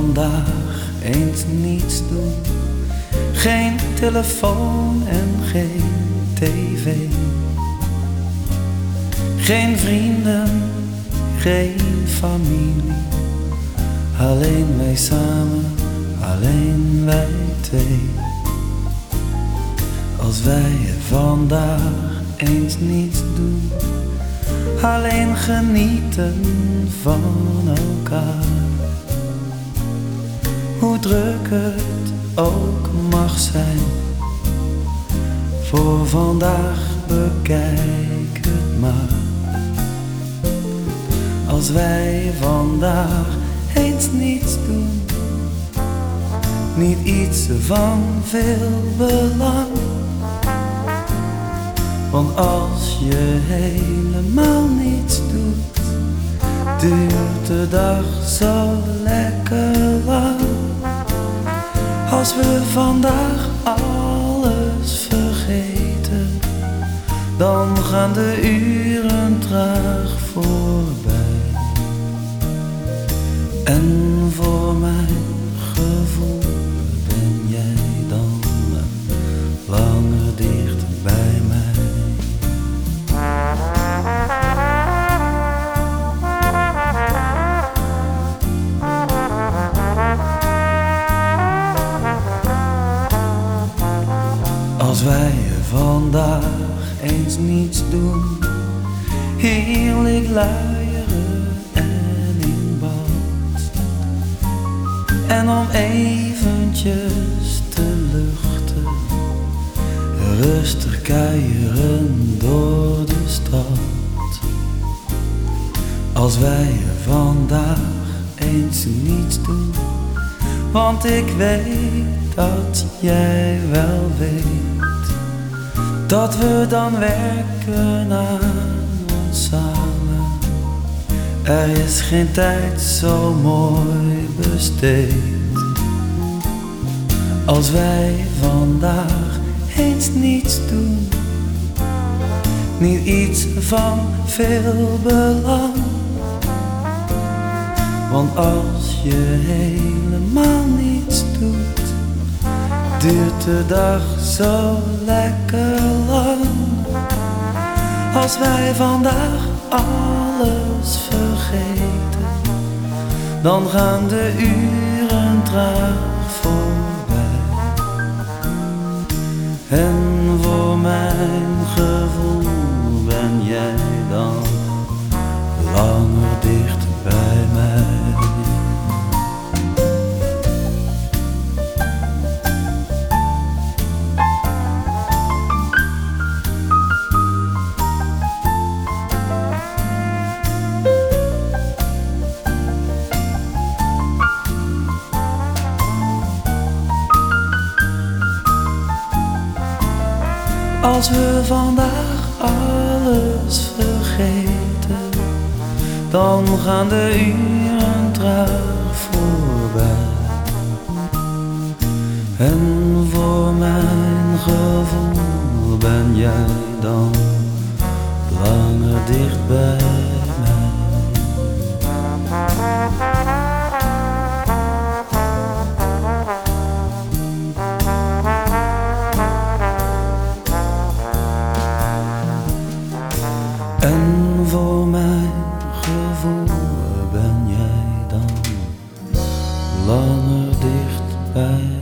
vandaag eens niets doen. Geen telefoon en geen tv. Geen vrienden, geen familie. Alleen wij samen, alleen wij twee. Als wij vandaag eens niets doen, alleen genieten van elkaar. Hoe druk het ook mag zijn, voor vandaag bekijk het maar. Als wij vandaag eens niets doen, niet iets van veel belang. Want als je helemaal niets doet, duurt de dag zo lekker lang. Als we vandaag alles vergeten, dan gaan de uren traag voorbij. En voor mijn gevoel ben jij dan langer dicht bij mij. Als wij vandaag eens niets doen, heerlijk luieren en in bad. En om eventjes te luchten, rustig kuieren door de stad. Als wij vandaag eens niets doen, want ik weet dat jij wel weet dat we dan werken aan ons samen. Er is geen tijd zo mooi besteed. Als wij vandaag eens niets doen, niet iets van veel belang. Want als je helemaal niets doet, duurt de dag zo lekker lang. Als wij vandaag alles vergeten, dan gaan de uren traag voorbij. En voor mijn gevoel ben jij dan langer dicht bij mij. Als we vandaag alles vergeten, dan gaan de uren traag voorbij. En voor mijn gevoel ben jij dan langer dicht bij mij. En voor mijn gevoel ben jij dan langer dicht bij mij.